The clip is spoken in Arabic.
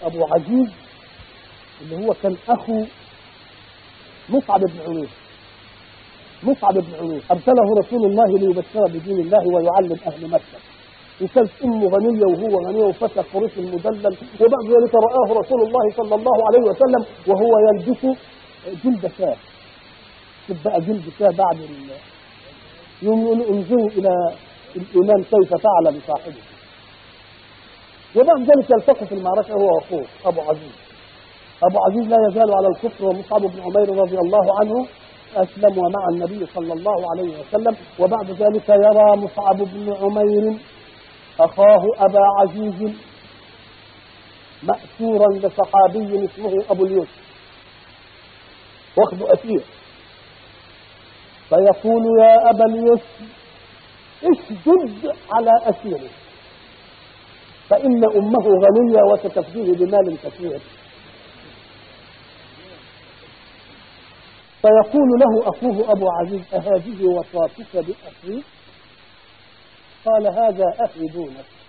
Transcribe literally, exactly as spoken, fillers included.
أبو عزيز اللي هو كان أخو مصعب بن عمير. مصعب بن عمير أرسله رسول الله ليبشر بدين الله ويعلم أهل مكة، وكانت أمه غنية وهو غنية وفتى قريش المدلل، وبعد ذلك رآه رسول الله صلى الله عليه وسلم وهو يلبس جلد شاه. شوف بقى جلد شاه بعد ال... يوم يقولوا انظروا إلى الإيمان كيف فعل بصاحبه. وبعد ذلك يلتقوا في المعركة هو وأخوه أبو عزيز. أبو عزيز لا يزال على الكفر، ومصعب بن عمير رضي الله عنه أسلم ومع النبي صلى الله عليه وسلم. وبعد ذلك يرى مصعب بن عمير أخاه أبا عزيز مأسورا لصحابي اسمه أبو اليوسف واخذ أسير، فيقول يا أبا اليوسف اشدد على أسيره فإن أمه غنية وستفديه بمال كثير. فيقول له أخوه أبو عزيز أهذه وصاتك بأخي؟ قال هذا أخي دونك.